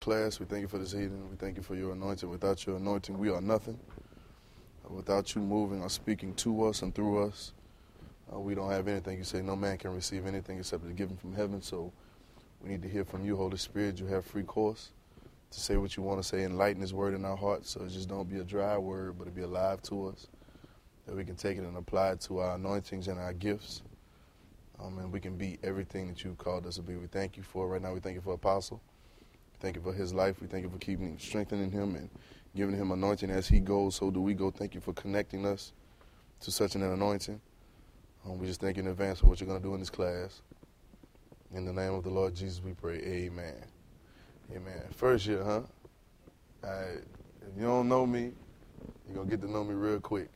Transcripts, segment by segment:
class. We thank you for this evening. We thank you for your anointing. Without your anointing, we are nothing. Without you moving or speaking to us and through us, we don't have anything. You say no man can receive anything except the given from heaven. So we need to hear from you, Holy Spirit. You have free course to say what you want to say. Enlighten this word in our hearts so it just don't be a dry word, but it be alive to us, that we can take it and apply it to our anointings and our gifts. And we can be everything that you've called us to be. We thank you for it right now. We thank you for Apostle. We thank you for his life. We thank you for keeping, strengthening him and giving him anointing as he goes. So do we go. Thank you for connecting us to such an anointing. We just thank you in advance for what you're going to do in this class. In the name of the Lord Jesus, we pray. Amen. Amen. First year, huh? All right. If you don't know me, you're going to get to know me real quick.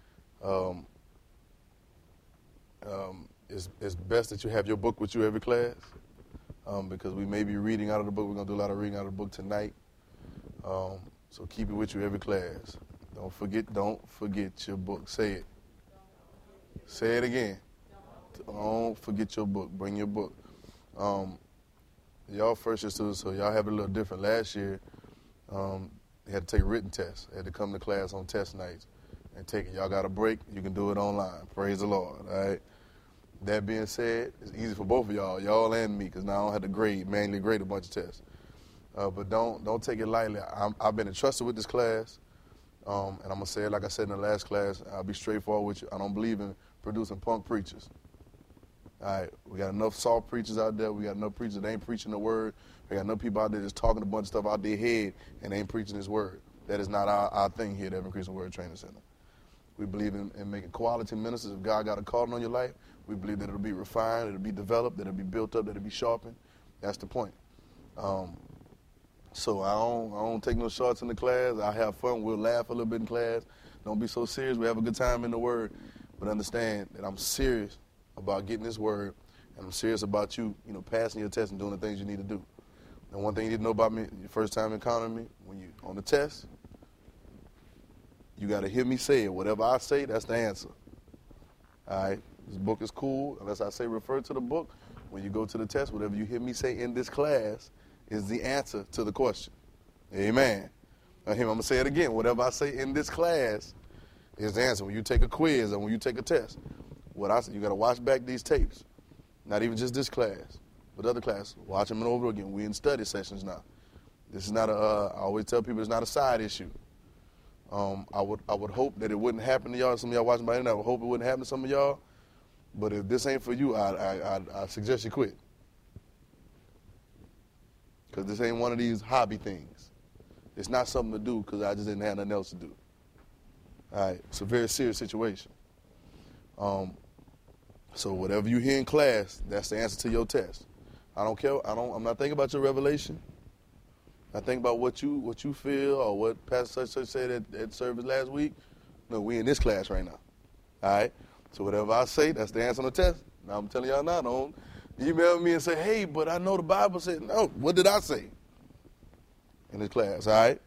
It's best that you have your book with you every class, because we may be reading out of the book. We're going to do a lot of reading out of the book tonight. So keep it with you every class. Don't forget your book. Say it. Say it again. Don't forget your book. Bring your book. Y'all first year students, so y'all have it a little different. Last year, they had to take a written test. They had to come to class on test nights and take it. Y'all got a break. You can do it online. Praise the Lord. All right. That being said, it's easy for both of y'all and me, because now I don't have to manually grade a bunch of tests. But don't take it lightly. I've been entrusted with this class, and I'm going to say it like I said in the last class. I'll be straightforward with you. I don't believe in producing punk preachers. All right, we got enough soft preachers out there. We got enough preachers that ain't preaching the word. We got enough people out there just talking a bunch of stuff out their head and ain't preaching this word. That is not our thing here at Evan Christian Word Training Center. We believe in making quality ministers. If God got a calling on your life, we believe that it'll be refined, it'll be developed, that it'll be built up, that it'll be sharpened. That's the point. So I don't take no shots in the class. I have fun. We'll laugh a little bit in class. Don't be so serious. We have a good time in the word. But understand that I'm serious about getting this word, and I'm serious about you, passing your test and doing the things you need to do. And one thing you need to know about me, your first time encountering me, when you on the test, you got to hear me say it. Whatever I say, that's the answer. All right? This book is cool. Unless I say refer to the book, when you go to the test, whatever you hear me say in this class is the answer to the question. Amen. Now, I'm going to say it again. Whatever I say in this class is the answer. When you take a quiz or when you take a test, what I say, you got to watch back these tapes. Not even just this class, but other classes. Watch them over again. We in study sessions now. This is not I always tell people it's not a side issue. I would hope that it wouldn't happen to y'all. Some of y'all watching by internet, I would hope it wouldn't happen to some of y'all. But if this ain't for you, I suggest you quit. Because this ain't one of these hobby things. It's not something to do because I just didn't have nothing else to do. All right, it's a very serious situation. So whatever you hear in class, that's the answer to your test. I don't care. I'm not thinking about your revelation. I think about what you feel or what Pastor such said at service last week. No, we in this class right now. All right? So whatever I say, that's the answer on the test. Now I'm telling y'all now, don't email me and say, hey, but I know the Bible said, no, what did I say in this class, all right?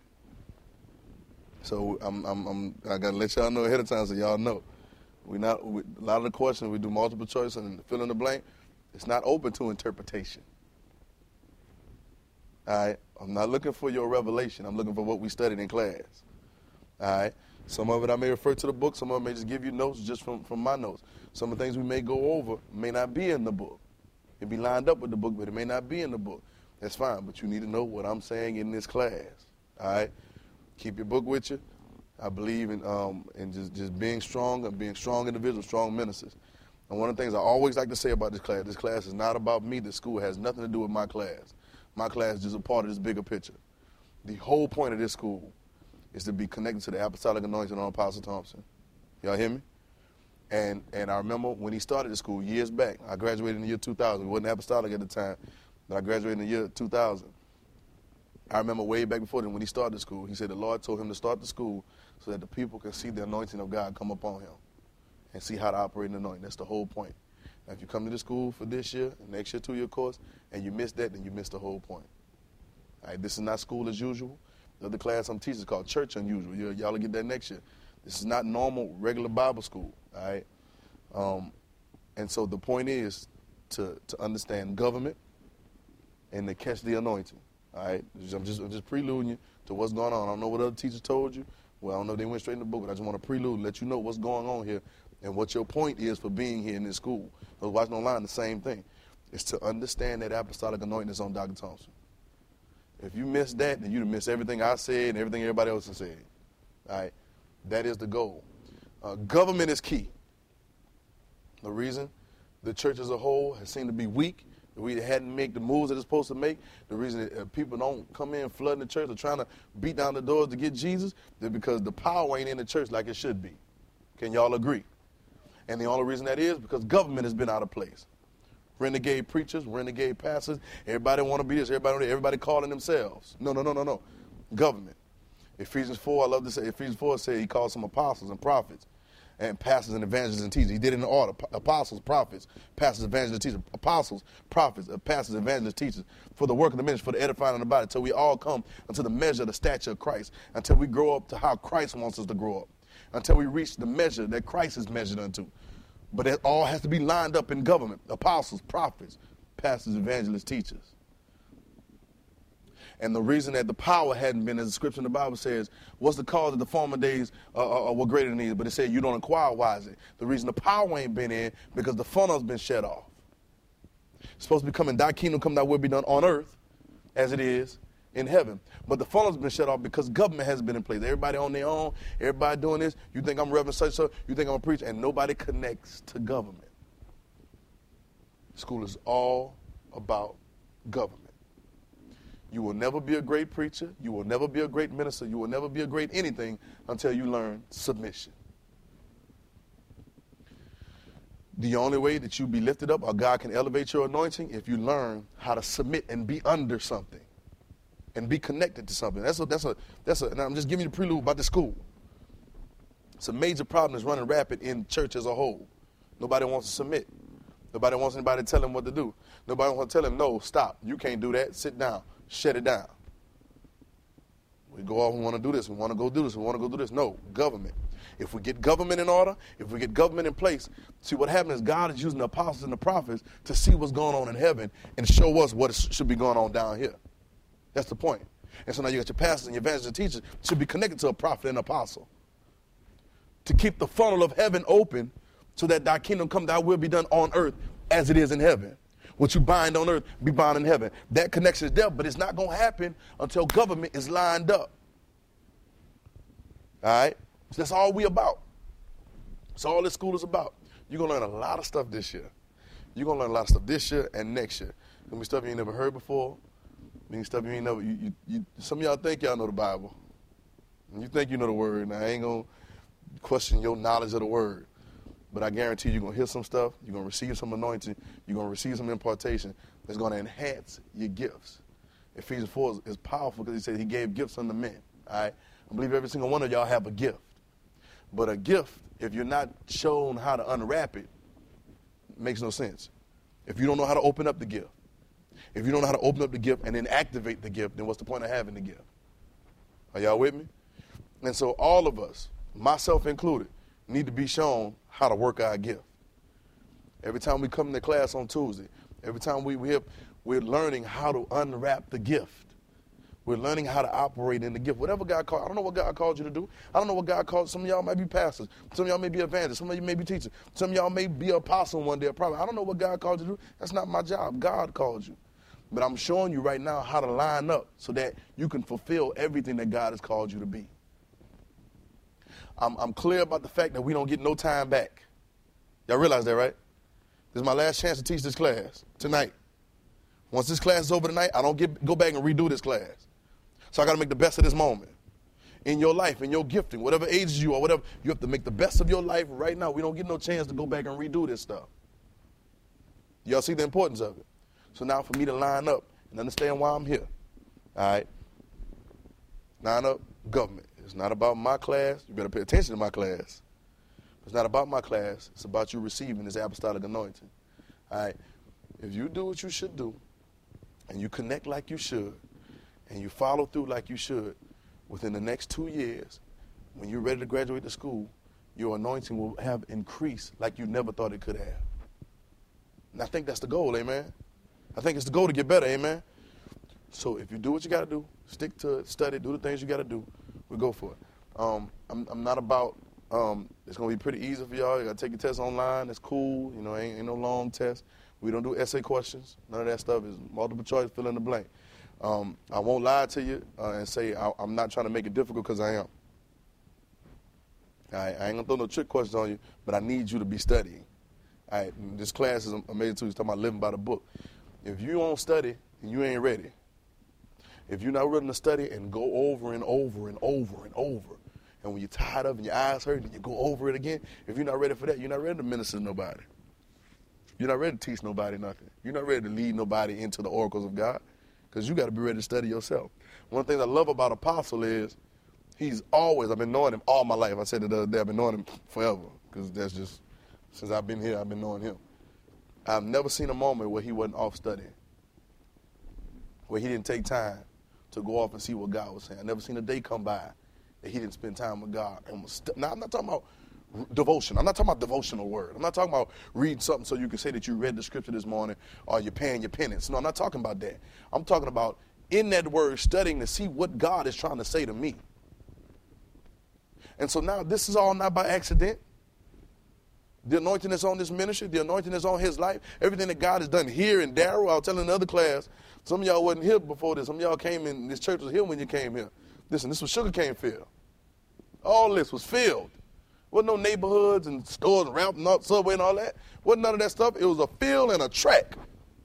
So I got to let y'all know ahead of time so y'all know. A lot of the questions, we do multiple choice and fill in the blank. It's not open to interpretation. All right? I'm not looking for your revelation. I'm looking for what we studied in class. All right? Some of it I may refer to the book. Some of it may just give you notes just from my notes. Some of the things we may go over may not be in the book. It'll be lined up with the book, but it may not be in the book. That's fine, but you need to know what I'm saying in this class. All right? Keep your book with you. I believe in just being strong and being strong individuals, strong ministers. And one of the things I always like to say about this class is not about me. The school has nothing to do with my class. My class is just a part of this bigger picture. The whole point of this school is to be connected to the apostolic anointing on Apostle Thompson. Y'all hear me? And I remember when he started the school years back. I graduated in the year 2000. We wasn't apostolic at the time, but I graduated in the year 2000. I remember way back before then when he started the school, he said the Lord told him to start the school so that the people can see the anointing of God come upon him and see how to operate in the anointing. That's the whole point. Now, if you come to the school for this year, next year 2-year course, and you miss that, then you miss the whole point. All right, this is not school as usual. The other class I'm teaching is called Church Unusual. Y'all will get that next year. This is not normal, regular Bible school. All right? And so the point is to understand government and to catch the anointing. All right? I'm just preluding you to what's going on. I don't know what other teachers told you. Well, I don't know if they went straight in the book, but I just want to prelude and let you know what's going on here and what your point is for being here in this school. Because watching online, the same thing. It's to understand that apostolic anointing is on Dr. Thompson. If you miss that, then you miss everything I said and everything everybody else has said. All right? That is the goal. Government is key. The reason the church as a whole has seemed to be weak, we hadn't made the moves that it's supposed to make, the reason that people don't come in flooding the church or trying to beat down the doors to get Jesus, is because the power ain't in the church like it should be. Can y'all agree? And the only reason that is because government has been out of place. Renegade preachers, renegade pastors, everybody want to be this, everybody calling themselves. No. Government. Ephesians 4, I love to say, Ephesians 4 says he calls some apostles and prophets and pastors and evangelists and teachers. He did it in the order. Apostles, prophets, pastors, evangelists, teachers. Apostles, prophets, pastors, evangelists, teachers. For the work of the ministry, for the edifying of the body, until we all come unto the measure of the stature of Christ, until we grow up to how Christ wants us to grow up, until we reach the measure that Christ is measured unto. But it all has to be lined up in government. Apostles, prophets, pastors, evangelists, teachers. And the reason that the power hadn't been, as the scripture in the Bible says, what's the cause that the former days were greater than these? But it said you don't inquire wisely. The reason the power ain't been in, because the funnel's been shut off. It's supposed to be coming, thy kingdom come, thy will be done on earth as it is in heaven. But the funnel's been shut off because government hasn't been in place. Everybody on their own, everybody doing this. You think I'm Reverend such-and-so, you think I'm a preacher, and nobody connects to government. School is all about government. You will never be a great preacher. You will never be a great minister. You will never be a great anything until you learn submission. The only way that you be lifted up or God can elevate your anointing if you learn how to submit and be under something and be connected to something. And I'm just giving you the prelude about the school. It's a major problem that's running rapid in church as a whole. Nobody wants to submit. Nobody wants anybody to tell them what to do. Nobody wants to tell them, no, stop. You can't do that. Sit down. Shut it down. We go off, we want to do this, we want to go do this, we want to go do this. No, government. If we get government in order, if we get government in place, see what happens is God is using the apostles and the prophets to see what's going on in heaven and show us what should be going on down here. That's the point. And so now you got your pastors and your evangelists and teachers should be connected to a prophet and an apostle to keep the funnel of heaven open so that thy kingdom come, thy will be done on earth as it is in heaven. What you bind on earth, be bound in heaven. That connection is there, but it's not going to happen until government is lined up. All right? So that's all we about. That's all this school is about. You're going to learn a lot of stuff this year. You're going to learn a lot of stuff this year and next year. It's going to be stuff you ain't never heard before. Stuff you ain't never, some of y'all think y'all know the Bible. You think you know the word. Now, I ain't going to question your knowledge of the word. But I guarantee you're going to hear some stuff, you're going to receive some anointing, you're going to receive some impartation that's going to enhance your gifts. Ephesians 4 is powerful because he said he gave gifts unto men. All right? I believe every single one of y'all have a gift. But a gift, if you're not shown how to unwrap it, makes no sense. If you don't know how to open up the gift, if you don't know how to open up the gift and then activate the gift, then what's the point of having the gift? Are y'all with me? And so all of us, myself included, need to be shown how to work our gift. Every time we come to class on Tuesday, every time we're learning how to unwrap the gift. We're learning how to operate in the gift. Whatever God called, I don't know what God called you to do. I don't know what God called. Some of y'all might be pastors. Some of y'all may be evangelists. Some of you may be teachers. Some of y'all may be an apostle one day. Probably. I don't know what God called you to do. That's not my job. God called you. But I'm showing you right now how to line up so that you can fulfill everything that God has called you to be. I'm clear about the fact that we don't get no time back. Y'all realize that, right? This is my last chance to teach this class tonight. Once this class is over tonight, I don't go back and redo this class. So I got to make the best of this moment. In your life, in your gifting, whatever age you are, whatever, you have to make the best of your life right now. We don't get no chance to go back and redo this stuff. Y'all see the importance of it? So now for me to line up and understand why I'm here, all right? Line up, government. It's not about my class. You better pay attention to my class. It's not about my class. It's about you receiving this apostolic anointing. All right? If you do what you should do, and you connect like you should, and you follow through like you should, within the next 2 years, when you're ready to graduate to school, your anointing will have increased like you never thought it could have. And I think that's the goal, amen? I think it's the goal to get better, amen? So if you do what you got to do, stick to it, study, do the things you got to do, we go for it. I'm not about, it's going to be pretty easy for y'all. You got to take your test online. It's cool. You know, ain't no long test. We don't do essay questions. None of that stuff is multiple choice, fill in the blank. I won't lie to you and say I'm not trying to make it difficult because I am. I ain't going to throw no trick questions on you, but I need you to be studying. This class is amazing too. He's talking about living by the book. If you don't study, you ain't ready. If you're not willing to study and go over and over and over and over, and when you're tired of it and your eyes hurt and you go over it again, if you're not ready for that, you're not ready to minister to nobody. You're not ready to teach nobody nothing. You're not ready to lead nobody into the oracles of God because you got to be ready to study yourself. One of the things I love about Apostle is I've been knowing him all my life. I said it the other day, I've been knowing him forever because that's just, since I've been here, I've been knowing him. I've never seen a moment where he wasn't off studying, where he didn't take time to go off and see what God was saying. I've never seen a day come by that he didn't spend time with God. Now, I'm not talking about devotion. I'm not talking about devotional word. I'm not talking about reading something so you can say that you read the scripture this morning or you're paying your penance. No, I'm not talking about that. I'm talking about in that word studying to see what God is trying to say to me. And so now this is all not by accident. The anointing that's on this ministry, the anointing that's on his life, everything that God has done here in Darrow. I was telling the other class, some of y'all wasn't here before this. Some of y'all came in, this church was here when you came here. Listen, this was sugarcane field. All this was filled. Wasn't no neighborhoods and stores and ramp and subway and all that. Wasn't none of that stuff. It was a field and a track.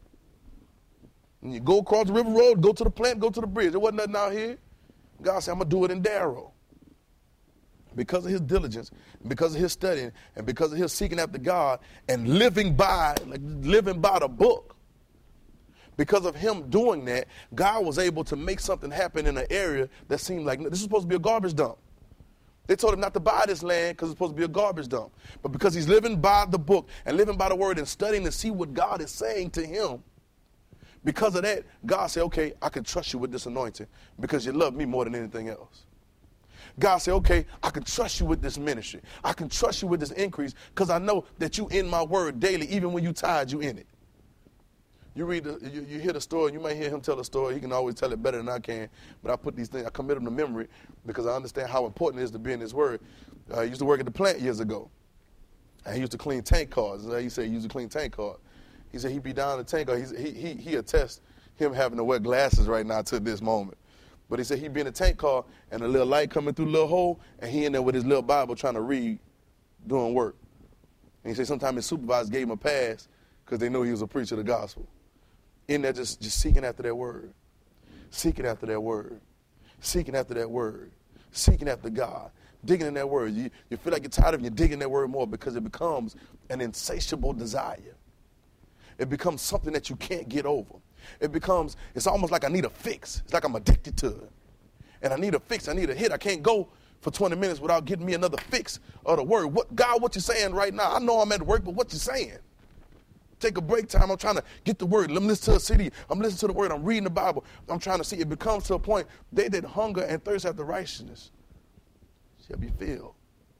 And you go across the river road, go to the plant, go to the bridge. There wasn't nothing out here. God said, I'm going to do it in Darrow. Because of his diligence, because of his studying, and because of his seeking after God and living by the book. Because of him doing that, God was able to make something happen in an area that seemed like this was supposed to be a garbage dump. They told him not to buy this land because it's supposed to be a garbage dump. But because he's living by the book and living by the word and studying to see what God is saying to him, because of that, God said, okay, I can trust you with this anointing because you love me more than anything else. God said, okay, I can trust you with this ministry. I can trust you with this increase because I know that you in my word daily, even when you tired, you in it. You hear the story, you might hear him tell the story. He can always tell it better than I can. But I put these things, I commit them to memory because I understand how important it is to be in his word. I used to work at the plant years ago. And he used to clean tank cars. He said he used to clean tank cars. He said he'd be down in the tank car. He attests him having to wear glasses right now to this moment. But he said he'd be in a tank car and a little light coming through the little hole, and he in there with his little Bible trying to read, doing work. And he said sometimes his supervisor gave him a pass because they knew he was a preacher of the gospel. In there just seeking after that word, seeking after that word, seeking after that word, seeking after God, digging in that word. You feel like you're tired of it, you're digging that word more because it becomes an insatiable desire. It becomes something that you can't get over. It's almost like I need a fix. It's like I'm addicted to it. And I need a fix. I need a hit. I can't go for 20 minutes without getting me another fix of the word. God, what you saying right now? I know I'm at work, but what you saying? Take a break time. I'm trying to get the word. Let me listen to a CD. I'm listening to the word. I'm reading the Bible. I'm trying to see. It becomes to a point, they that hunger and thirst after righteousness shall be filled.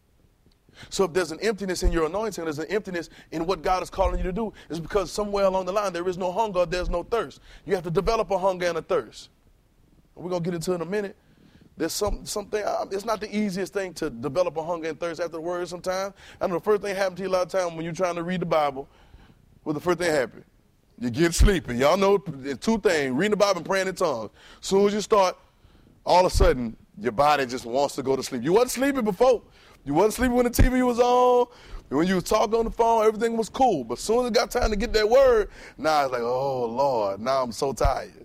So if there's an emptiness in your anointing, there's an emptiness in what God is calling you to do, it's because somewhere along the line there is no hunger, there's no thirst. You have to develop a hunger and a thirst. We're going to get into it in a minute. There's something, it's not the easiest thing to develop a hunger and thirst after the word sometimes. I know the first thing happens to you a lot of times when you're trying to read the Bible. What's the first thing happen? You get sleepy. Y'all know there's two things, reading the Bible and praying in tongues. As soon as you start, all of a sudden, your body just wants to go to sleep. You wasn't sleeping before. You wasn't sleeping when the TV was on. When you was talking on the phone, everything was cool. But as soon as it got time to get that word, now it's like, oh, Lord, now I'm so tired.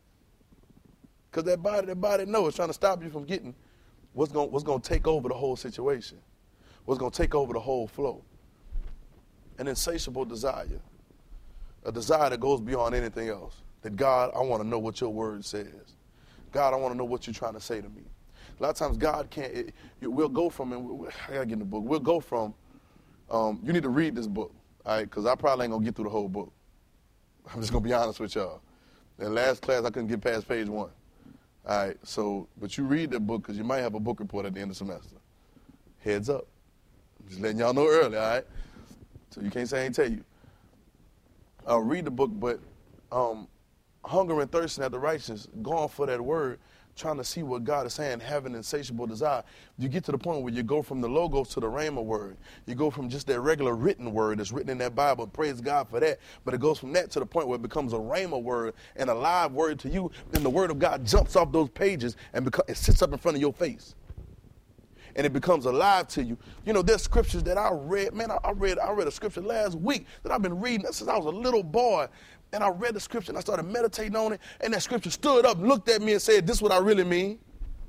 Because that body knows it's trying to stop you from getting what's going to take over the whole situation, what's going to take over the whole flow. An insatiable desire, a desire that goes beyond anything else. That, God, I want to know what your word says. God, I want to know what you're trying to say to me. A lot of times God can't, we'll go from, and I got to get in the book, we'll go from, you need to read this book, all right, because I probably ain't going to get through the whole book. I'm just going to be honest with y'all. In last class, I couldn't get past page 1. All right, so, but you read the book because you might have a book report at the end of the semester. Heads up. I'm just letting y'all know early, all right? So you can't say I ain't tell you. Read the book, but hunger and thirsting after righteousness, going for that word, trying to see what God is saying, having insatiable desire. You get to the point where you go from the logos to the rhema word. You go from just that regular written word that's written in that Bible, praise God for that, but it goes from that to the point where it becomes a rhema word and a live word to you, and the word of God jumps off those pages and it sits up in front of your face. And it becomes alive to you. You know, there's scriptures that I read. Man, I read a scripture last week that I've been reading since I was a little boy. And I read the scripture and I started meditating on it. And that scripture stood up, looked at me and said, this is what I really mean.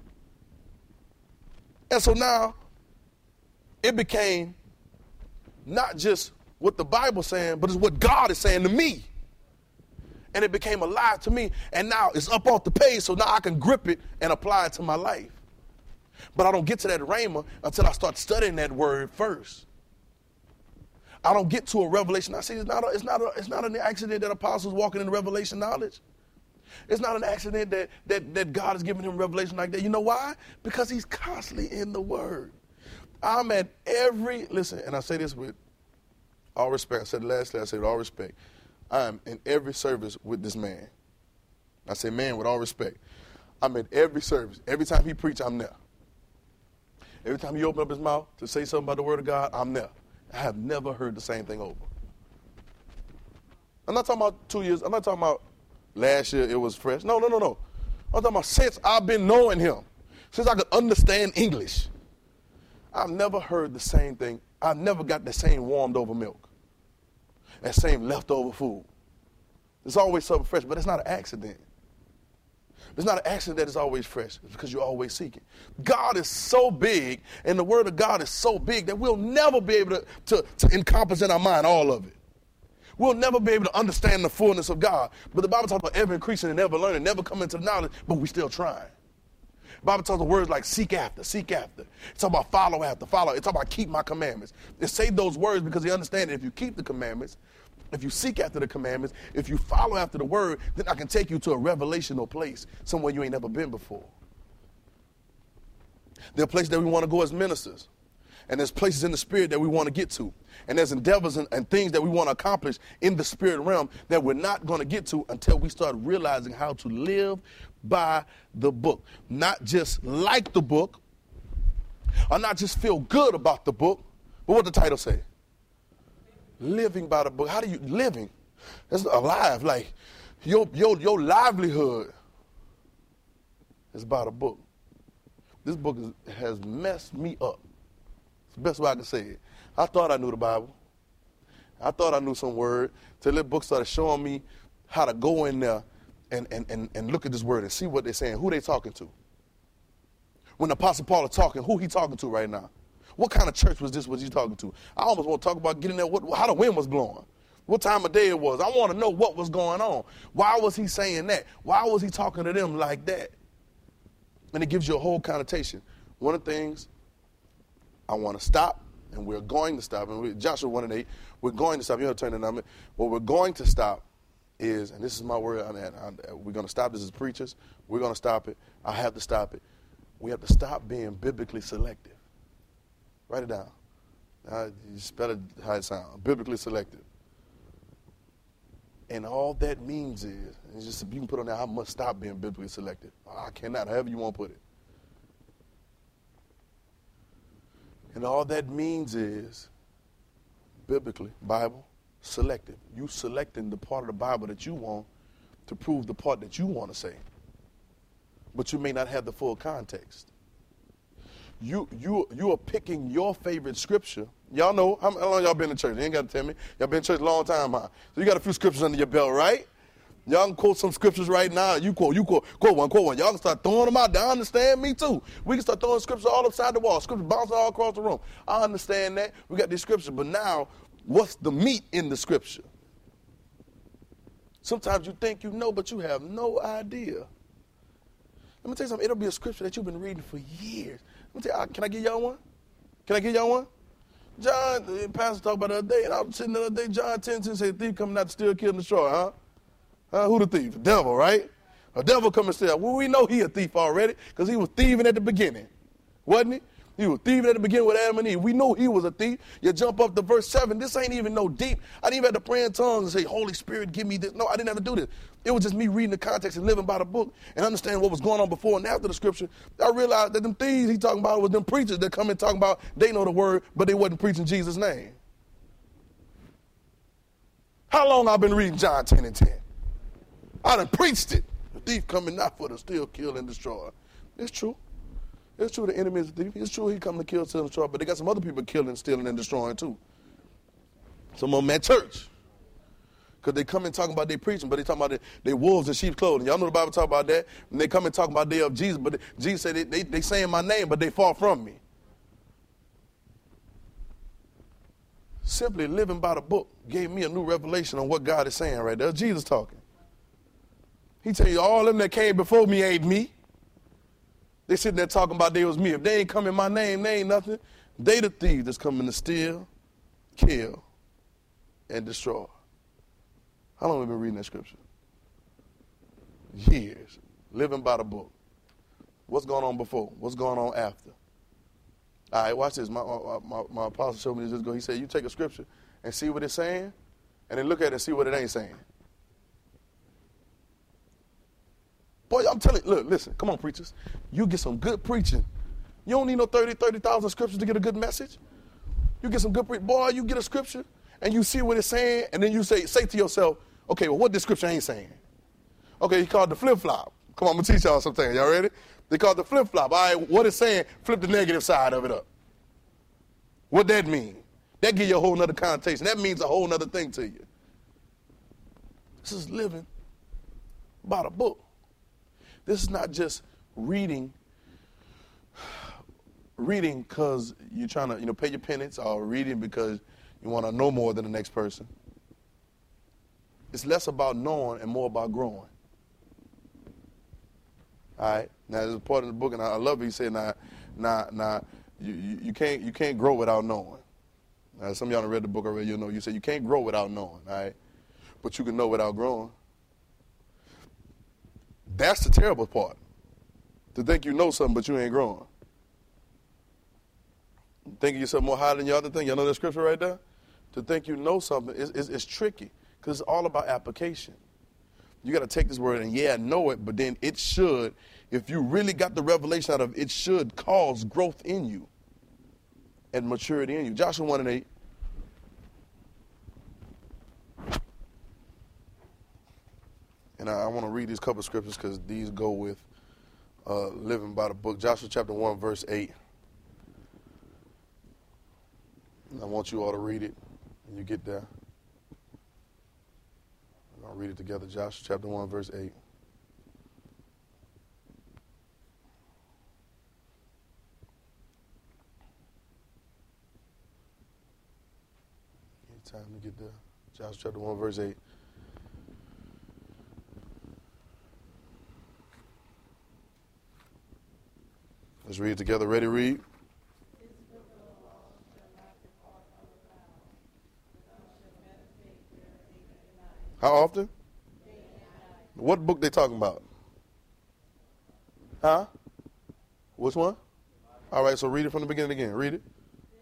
And so now it became not just what the Bible's saying, but it's what God is saying to me. And it became alive to me. And now it's up off the page, so now I can grip it and apply it to my life. But I don't get to that rhema until I start studying that word first. I don't get to a revelation. I see it's not an accident that apostles walking in revelation knowledge. It's not an accident that God has given him revelation like that. You know why? Because he's constantly in the word. I'm at listen, and I say this with all respect. I said it lastly, I say with all respect. I'm in every service with this man. I say man with all respect. I'm at every service. Every time he preaches, I'm there. Every time he opens up his mouth to say something about the word of God, I'm there. I have never heard the same thing over. I'm not talking about 2 years. I'm not talking about last year it was fresh. No. I'm talking about since I've been knowing him, since I could understand English. I've never heard the same thing. I've never got the same warmed over milk, that same leftover food. There's always something fresh, but it's not an accident. It's not an accident that it's always fresh. It's because you're always seeking. God is so big, and the word of God is so big that we'll never be able to encompass in our mind all of it. We'll never be able to understand the fullness of God. But the Bible talks about ever increasing and ever learning, never coming to the knowledge, but we still trying. The Bible talks about words like seek after, seek after. It's talking about follow after, follow. It's talking about keep my commandments. They say those words because they understand that if you keep the commandments, if you seek after the commandments, if you follow after the word, then I can take you to a revelational place, somewhere you ain't never been before. There are places that we want to go as ministers. And there's places in the spirit that we want to get to. And there's endeavors and things that we want to accomplish in the spirit realm that we're not going to get to until we start realizing how to live by the book. Not just like the book, or not just feel good about the book, but what the title say? Living by the book. How do you living? That's alive. Like your livelihood is by the book. This book has messed me up. It's the best way I can say it. I thought I knew the Bible. I thought I knew some word till that book started showing me how to go in there and look at this word and see what they're saying, who they talking to. When the Apostle Paul is talking, who he talking to right now? What kind of church was he talking to? I almost want to talk about getting there, how the wind was blowing, what time of day it was. I want to know what was going on. Why was he saying that? Why was he talking to them like that? And it gives you a whole connotation. One of the things I want to stop, and we're going to stop, and Joshua 1:8, we're going to stop. You have to turn the number. What we're going to stop is, and this is my word, we're going to stop this as preachers. We're going to stop it. I have to stop it. We have to stop being biblically selective. Write it down. You spell it how it sounds. Biblically selective. And all that means is, it's just you can put on there, I must stop being biblically selective. I cannot, however you want to put it. And all that means is, biblically, Bible, selective. You selecting the part of the Bible that you want to prove the part that you want to say. But you may not have the full context. You are picking your favorite scripture. Y'all know, how long y'all been in church? You ain't got to tell me. Y'all been in church a long time, huh? So you got a few scriptures under your belt, right? Y'all can quote some scriptures right now. You quote one. Y'all can start throwing them out there. I understand, me too. We can start throwing scriptures all upside the wall. Scriptures bouncing all across the room. I understand that. We got these scriptures. But now, what's the meat in the scripture? Sometimes you think you know, but you have no idea. Let me tell you something. It'll be a scripture that you've been reading for years. Let me tell you, can I give y'all one? Can I give y'all one? John, the pastor talked about the other day, and I was sitting the other day, John 10:10 said, thief coming out to steal, kill, and destroy, huh? Who the thief? The devil, right? A devil come and steal. Well, we know he a thief already because he was thieving at the beginning, wasn't he? He was thieving at the beginning with Adam and Eve. We know he was a thief. You jump up to verse 7. This ain't even no deep. I didn't even have to pray in tongues and say, Holy Spirit, give me this. No, I didn't have to do this. It was just me reading the context and living by the book and understanding what was going on before and after the scripture. I realized that them thieves he talking about was them preachers that come in talking about they know the word, but they wasn't preaching Jesus' name. How long I've been reading John 10 and 10? I done preached it. The thief coming not for to steal, kill, and destroy. It's true. It's true the enemy is a thief. It's true he come to kill, steal, and destroy, but they got some other people killing, stealing, and destroying too. Some of them at church. Because they come and talking about they preaching, but they talking about they wolves in sheep's clothing. Y'all know the Bible talk about that? And they come and talk about they of Jesus, but Jesus said they saying my name, but they fall from me. Simply living by the book gave me a new revelation on what God is saying right there. Jesus talking. He tell you all them that came before me ain't me. They sitting there talking about they was me. If they ain't come in my name, they ain't nothing. They the thieves that's coming to steal, kill, and destroy. How long have we been reading that scripture? Years. Living by the book. What's going on before? What's going on after? All right, watch this. My apostle showed me this just ago. He said, you take a scripture and see what it's saying, and then look at it and see what it ain't saying. Boy, I'm telling you, look, listen, come on, preachers. You get some good preaching. You don't need no 30,000 scriptures to get a good message. You get some good preaching. Boy, you get a scripture, and you see what it's saying, and then you say to yourself, okay, well, what this scripture ain't saying? Okay, he called the flip-flop. Come on, I'm going to teach y'all something. Y'all ready? They call it the flip-flop. All right, what it's saying, flip the negative side of it up. What that mean? That give you a whole nother connotation. That means a whole nother thing to you. This is living by the book. This is not just reading because you're trying to, pay your penance, or reading because you want to know more than the next person. It's less about knowing and more about growing. All right. Now, there's a part of the book, and I love it. He said, you can't grow without knowing. Now, some of y'all have read the book already. You said you can't grow without knowing. All right. But you can know without growing. That's the terrible part. To think you know something, but you ain't growing. Thinking yourself more higher than your other thing. Y'all know that scripture right there? To think you know something is tricky, because it's all about application. You got to take this word and, know it, but then it should, if you really got the revelation out of it, it should cause growth in you and maturity in you. Joshua 1 and 8. And I want to read these couple of scriptures because these go with living by the book. Joshua chapter 1, verse 8. And I want you all to read it when you get there. I'll read it together. Joshua chapter 1, verse 8. Time to get there. Joshua chapter 1, verse 8. Let's read it together. Ready, read. How often? What book they talking about? Huh? Which one? All right, so read it from the beginning again. Read it.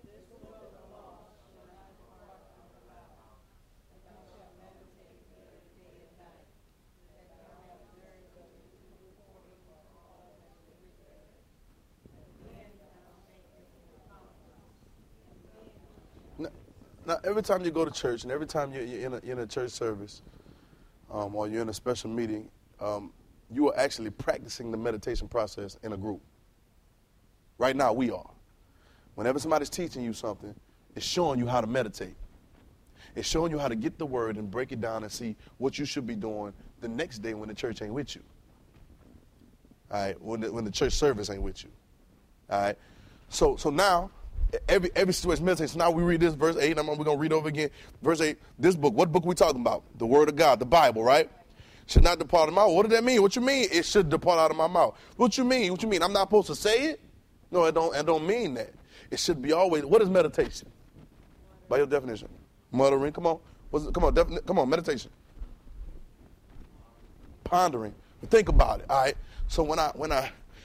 Now, every time you go to church and every time you're in a church service or you're in a special meeting, you are actually practicing the meditation process in a group. Right now, we are. Whenever somebody's teaching you something, it's showing you how to meditate. It's showing you how to get the word and break it down and see what you should be doing the next day when the church ain't with you. All right, when the church service ain't with you. All right, so now, every situation meditation. So now we read this verse 8, and we're going to read over again. Verse 8, this book, what book we talking about? The Word of God, the Bible, right? Should not depart out of my mouth. What does that mean? What you mean it should depart out of my mouth? What you mean? What you mean? I'm not supposed to say it? No, it don't mean that. It should be always. What is meditation? By your definition. Muttering, come on. Come on, meditation. Pondering. Think about it, all right? So when I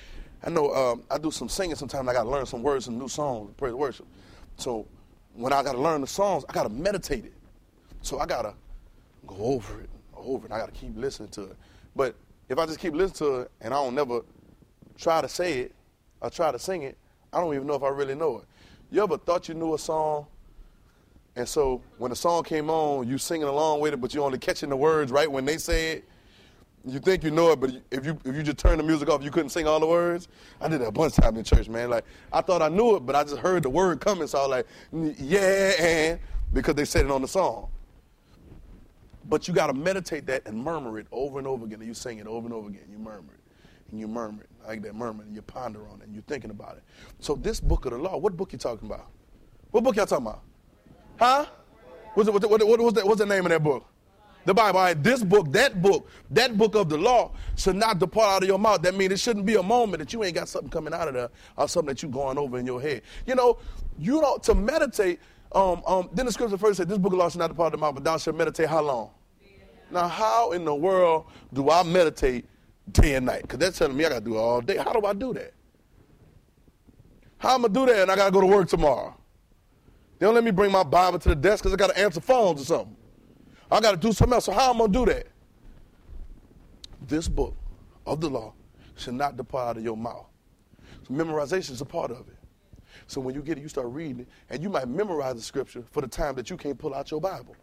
I know I do some singing sometimes. I got to learn some words, some new songs, praise and worship. So when I got to learn the songs, I got to meditate it. So I got to go over it, and I got to keep listening to it. But if I just keep listening to it and I don't never try to say it or try to sing it, I don't even know if I really know it. You ever thought you knew a song, and so when the song came on, you singing along with it, but you only catching the words right when they say it? You think you know it, but if you just turn the music off, you couldn't sing all the words? I did that a bunch of times in church, man. Like, I thought I knew it, but I just heard the word coming, so I was like, yeah, and because they said it on the song. But you got to meditate that and murmur it over and over again. And you sing it over and over again. You murmur it, and you murmur it, like that murmur, and you ponder on it, and you're thinking about it. So this book of the law, what book you talking about? What book y'all talking about? Huh? What's the name of that book? The Bible. All right, this book, that book of the law should not depart out of your mouth. That means it shouldn't be a moment that you ain't got something coming out of there or something that you going over in your head. You know, to meditate, then the scripture first said, this book of law should not depart out of the mouth, but thou shalt meditate how long? Now, how in the world do I meditate day and night? Because they're telling me I got to do it all day. How do I do that? How am I going to do that and I got to go to work tomorrow? They don't let me bring my Bible to the desk because I got to answer phones or something. I got to do something else. So how am I going to do that? This book of the law should not depart out of your mouth. So memorization is a part of it. So when you get it, you start reading it, and you might memorize the scripture for the time that you can't pull out your Bible.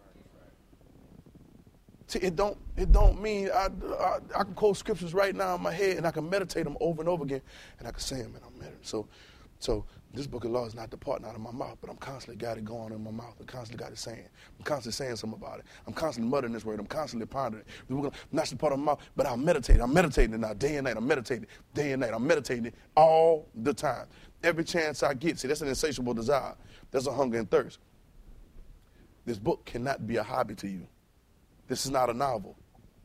See, it don't mean I can quote scriptures right now in my head, and I can meditate them over and over again, and I can say them, and I'm meditating. So this book of law is not departing out of my mouth, but I'm constantly got it going in my mouth. I constantly got it saying. I'm constantly saying something about it. I'm constantly muttering this word. I'm constantly pondering it. The book of law, not just part of my mouth, but I'm meditating. I'm meditating it now day and night. I'm meditating it day and night. I'm meditating it all the time. Every chance I get. See, that's an insatiable desire. That's a hunger and thirst. This book cannot be a hobby to you. This is not a novel.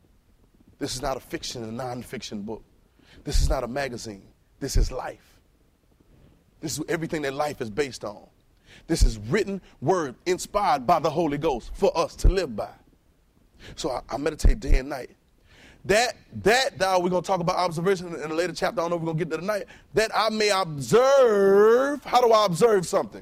This is not a fiction, a non-fiction book. This is not a magazine. This is life. This is everything that life is based on. This is written word inspired by the Holy Ghost for us to live by. So I meditate day and night. That now we're going to talk about observation in a later chapter. I don't know if we're going to get to tonight. That I may observe. How do I observe something?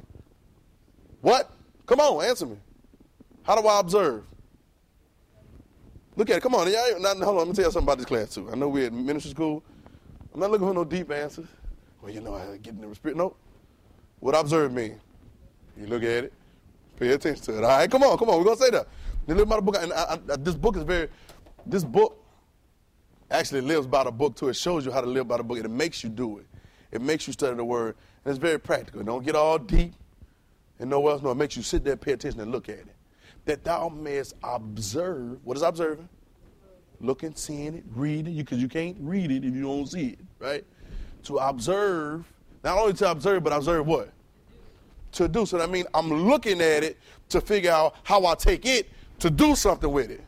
What? Come on, answer me. How do I observe? Look at it. Come on. Hold on. Let me tell you something about this class, too. I know we're at ministry school. I'm not looking for no deep answers. Well, you know, I get in the spirit. No. What observe mean? You look at it. Pay attention to it. All right, come on. We're going to say that. You live by the book. And this book actually lives by the book, too. It shows you how to live by the book. It makes you do it. It makes you study the word. And it's very practical. Don't get all deep and nowhere else. No, it makes you sit there, pay attention, and look at it. That thou mayest observe. What is observing? Looking, seeing it, reading. Because you can't read it if you don't see it, right? To observe, not only to observe, but observe what? To do. So that means I'm looking at it to figure out how I take it to do something with it.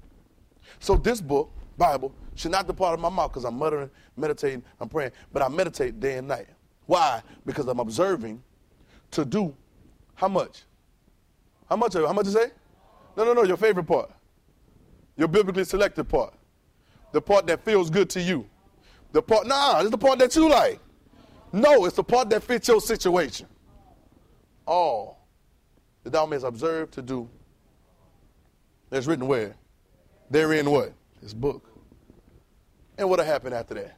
So this book, Bible, should not depart out of my mouth because I'm muttering, meditating, I'm praying. But I meditate day and night. Why? Because I'm observing to do how much? How much of it? How much is it? No, your favorite part. Your biblically selected part. The part that feels good to you. The part, it's the part that you like. No, it's the part that fits your situation. All that thou mayest observe to do. That's written where? Therein what? This book. And what'll happen after that?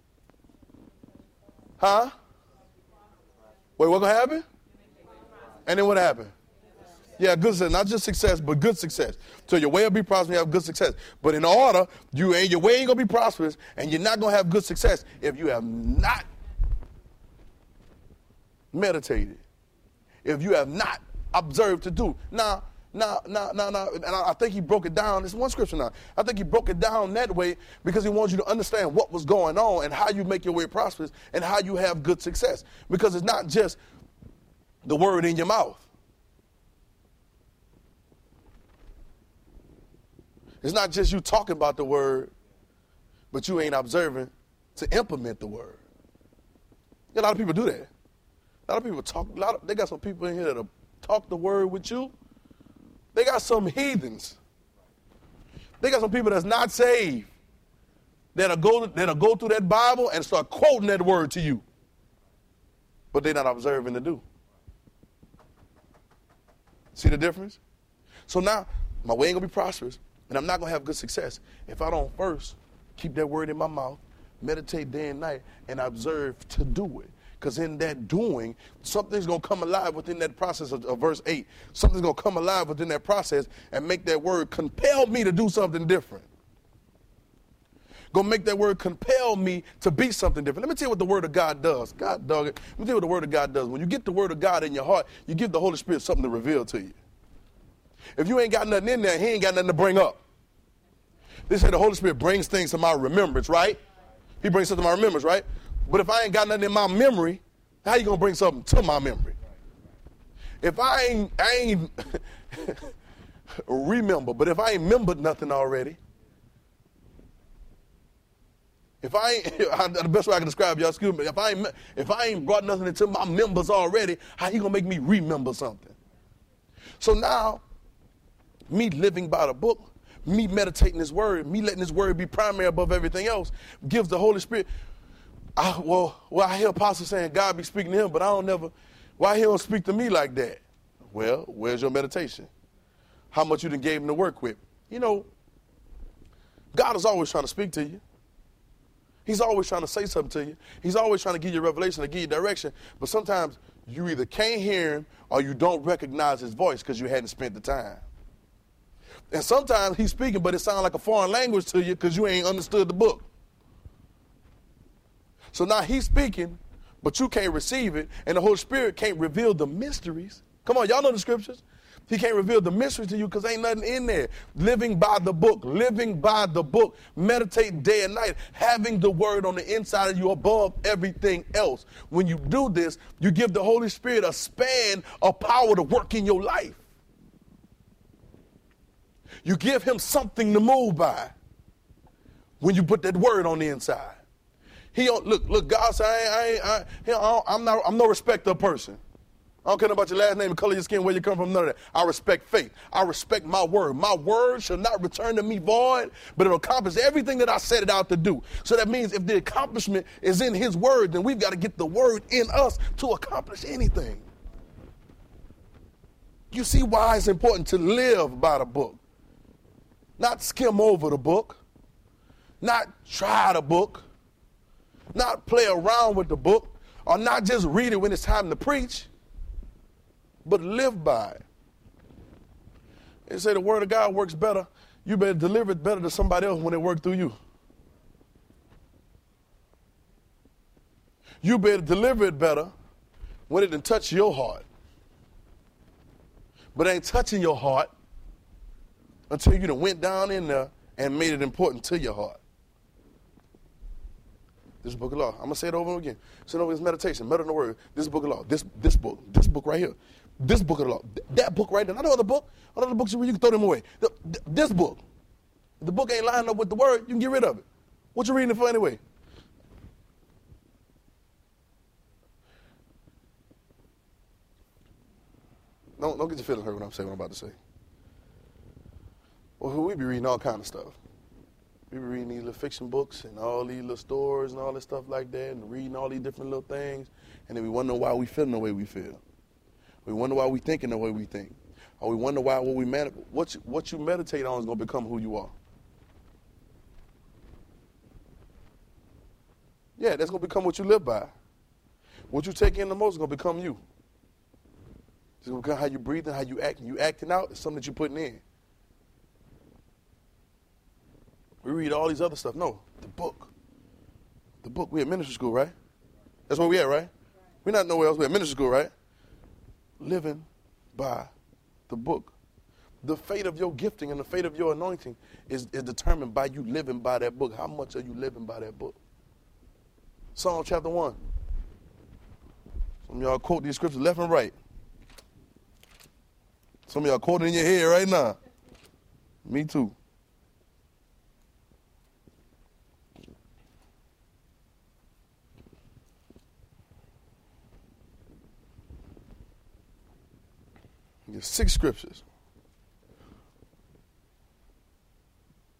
Huh? Wait, what's going to happen? And then what happened? Yeah, good success. Not just success, but good success. So your way will be prosperous, you have good success. But in order, your way ain't going to be prosperous, and you're not going to have good success if you have not meditated. If you have not observed to do. Now, and I think he broke it down. This is one scripture now. I think he broke it down that way because he wants you to understand what was going on and how you make your way prosperous and how you have good success. Because it's not just the word in your mouth. It's not just you talking about the word, but you ain't observing to implement the word. A lot of people do that. A lot of people talk. They got some people in here that'll talk the word with you. They got some heathens. They got some people that's not saved that'll go through that Bible and start quoting that word to you. But they're not observing to do. See the difference? So now, my way ain't going to be prosperous, and I'm not going to have good success if I don't first keep that word in my mouth, meditate day and night, and observe to do it. Because in that doing, something's going to come alive within that process of verse 8. Something's going to come alive within that process and make that word compel me to do something different. Going to make that word compel me to be something different. Let me tell you what the word of God does. God, dog it. Let me tell you what the word of God does. When you get the word of God in your heart, you give the Holy Spirit something to reveal to you. If you ain't got nothing in there, he ain't got nothing to bring up. They say the Holy Spirit brings things to my remembrance, right? He brings something to my remembrance, right? But if I ain't got nothing in my memory, how you going to bring something to my memory? If I ain't remember, but if I ain't remembered nothing already, if I ain't, the best way I can describe y'all, excuse me, if I ain't brought nothing into my members already, how you going to make me remember something? So now, me living by the book, me meditating this word, me letting this word be primary above everything else, gives the Holy Spirit. I hear Apostle saying God be speaking to him, but why he don't speak to me like that? Well, where's your meditation? How much you done gave him to work with? You know, God is always trying to speak to you. He's always trying to say something to you. He's always trying to give you revelation, to give you direction. But sometimes you either can't hear him or you don't recognize his voice because you hadn't spent the time. And sometimes he's speaking, but it sounds like a foreign language to you because you ain't understood the book. So now he's speaking, but you can't receive it, and the Holy Spirit can't reveal the mysteries. Come on, y'all know the scriptures. He can't reveal the mysteries to you because ain't nothing in there. Living by the book, meditate day and night, having the word on the inside of you above everything else. When you do this, you give the Holy Spirit a span of power to work in your life. You give him something to move by when you put that word on the inside. He don't look. God said, I'm no respecter of person. I don't care about your last name, the color of your skin, where you come from, none of that. I respect faith. I respect my word. My word shall not return to me void, but it'll accomplish everything that I set it out to do. So that means if the accomplishment is in his word, then we've got to get the word in us to accomplish anything. You see why it's important to live by the book. Not skim over the book. Not try the book. Not play around with the book, or not just read it when it's time to preach, but live by it. They say the word of God works better. You better deliver it better to somebody else when it works through you. You better deliver it better when it done touch your heart. But it ain't touching your heart until you done went down in there and made it important to your heart. This book of law. I'm going to say it over and over again. Say it over as meditation. Meditate on the word. This book of law. This book right here. This book of the law. That book right there. Not other book. Other books you read, you can throw them away. This book. If the book ain't lining up with the word, you can get rid of it. What you reading it for anyway? Don't get your feelings hurt when I'm saying what I'm about to say. Well, we be reading all kind of stuff. We be reading these little fiction books and all these little stories and all this stuff like that, and reading all these different little things, and then we wonder why we feeling the way we feel. We wonder why we thinking the way we think. Or we wonder why what you meditate on is going to become who you are. Yeah, that's going to become what you live by. What you take in the most is going to become you. It's going to become how you breathe and how you act. And you acting out is something that you're putting in. We read all these other stuff. No, the book. The book. We at ministry school, right? That's where we at, right? We're not nowhere else. We're at ministry school, right? Living by the book. The fate of your gifting and the fate of your anointing is determined by you living by that book. How much are you living by that book? Psalm chapter 1. Some of y'all quote these scriptures left and right. Some of y'all quoting in your head right now. Me too. There's 6 scriptures.